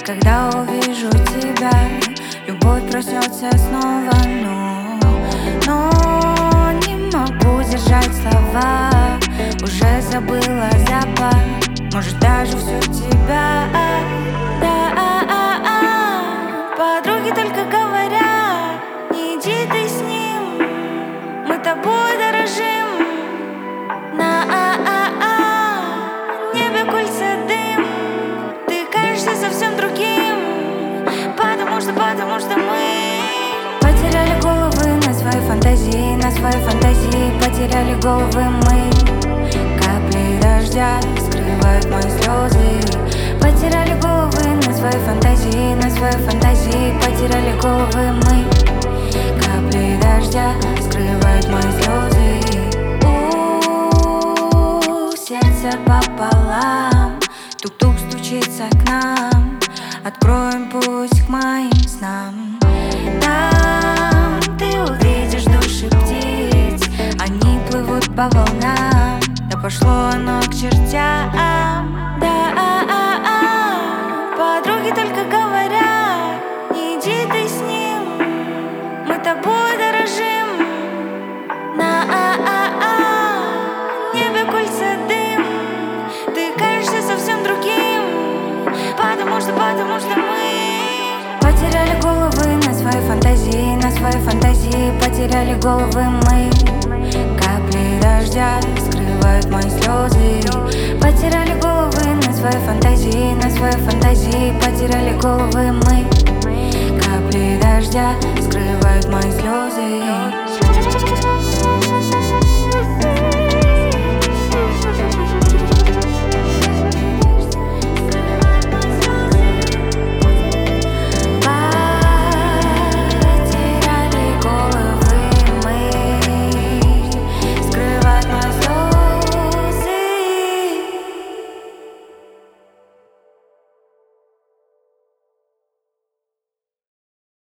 когда увижу тебя, любовь проснется снова, но не могу держать слова. Уже забыла запах, может даже всю тебя. Подруги только говорят: не иди ты с ним, мы тобой дорожим. На небе кольца дым, ты кажешься совсем другим, потому что мы потеряли головы на свои фантазии, потеряли головы мы. Капли дождя скрывают мои слезы. Потеряли головы на свои фантазии, потеряли головы мы. Капли дождя скрывают мои слезы. Сердце пополам, тук-тук стучится к нам. Откроем путь к моим снам. Там ты увидишь души птиц, они плывут по волнам. Да пошло оно к чертям. Подруги только говорят: не иди ты с ним, мы тобой дорожим. На небе кольца дым, ты кажешься совсем другим, потому что мы потеряли головы на свои фантазии, потеряли головы мы. Капли дождя скрывают мои слезы. Потеряли головы на свои фантазии, потеряли головы мы. Капли дождя скрывают мои слезы.